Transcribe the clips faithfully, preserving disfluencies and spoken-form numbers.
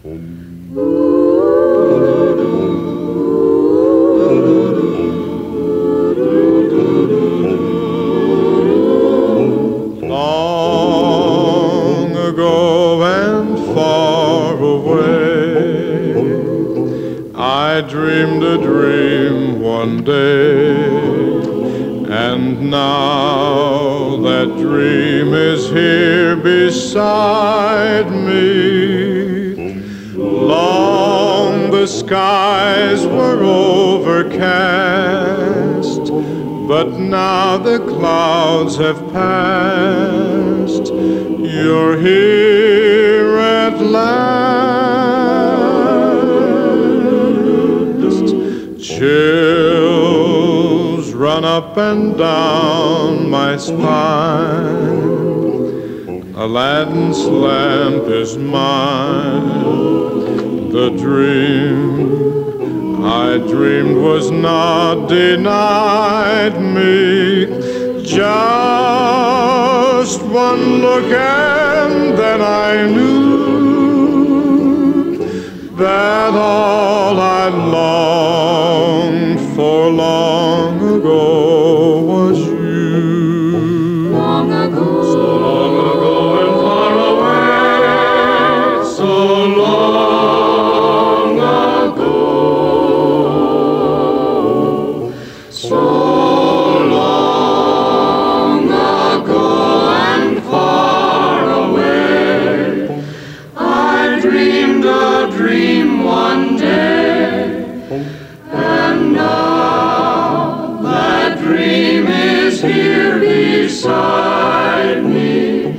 Long ago and far away, I dreamed a dream one day, and now that dream is here beside me. Long the skies were overcast, but now the clouds have passed. You're here at last. Chills run up and down my spine. Aladdin's lamp is mine. The dream I dreamed was not denied me. Just one look and then I knew that all I longed for long ago was you. Long ago, so long ago and far away, so long ago, so long ago and far away, I dreamed a dream one day, and now that dream is here beside me.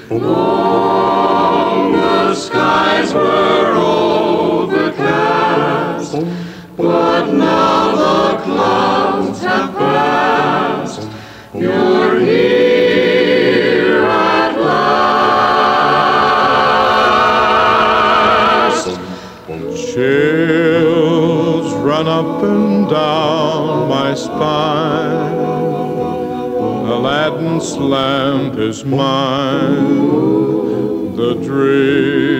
Long the skies were overcast, but now the clouds have passed. You're here at last. Chills run up and down my spine. Aladdin's lamp is mine. The dream